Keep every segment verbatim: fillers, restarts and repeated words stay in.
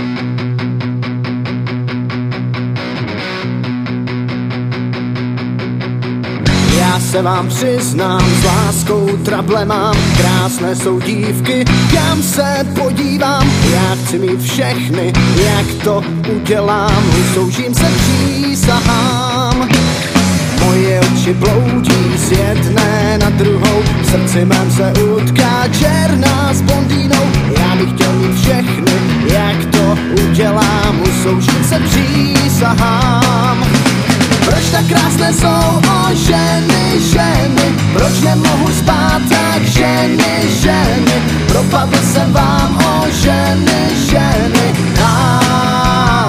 Já se vám přiznám, s láskou trable mám, krásné jsou dívky, kam se podívám. Já chci mít všechny, jak to udělám, usoužím se přísahám. Moje oči bloudí z jedné na druhou, v srdci mém se utká černá s blondýnou. Já bych chtěl mít všechny, jak to udělám, usoužím se přísahám. Proč tak krásné jsou o ženy, ženy? Proč nemohu spát tak ženy, ženy? Propadl jsem vám o ženy, ženy. Ah.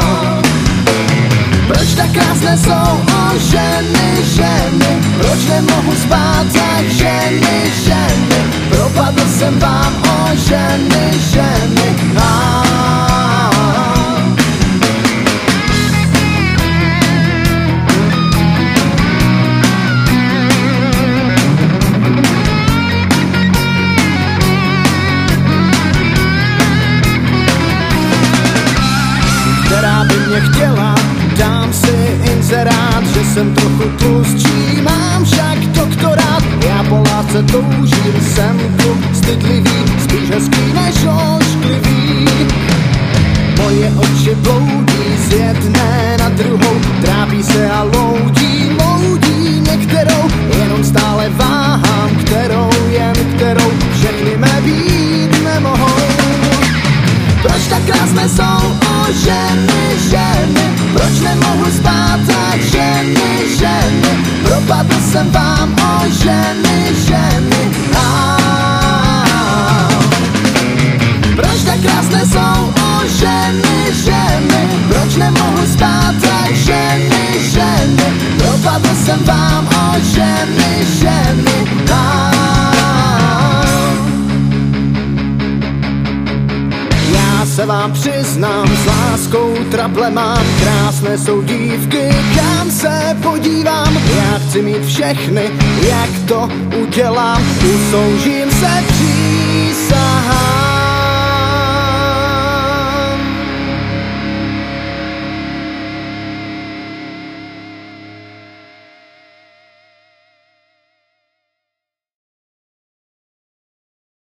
Proč tak krásné jsou o ženy, ženy? Proč nemohu spát tak ženy, ženy? Propadl jsem vám o ženy, ženy. Ah. Která by mě chtěla, dám si inzerát, že jsem trochu tlustší, mám však doktorát. Já po lásce toužím, jsem kluk stydlivý, spíš hezký než ošklivý. Moje oči bloudí z jedné na druhou, trápí se a loudí, loudí některou, jenom stále váhám, kterou, jen kterou, všechny mé být nemohou. Proč tak krásné jsou o ženy, ženy? Proč nemohu spát tak ženy, ženy? Propadl jsem vám o ženy, ženy. Ah. Proč tak krásné jsou o ženy, ženy? Proč nemohu spát tak ženy, ženy? Propadl jsem vám o ženy, ženy. Ah. Já se vám přiznám, s láskou trable mám, krásné jsou dívky, kam se podívám. Já chci mít všechny, jak to udělám, usoužím se přijít.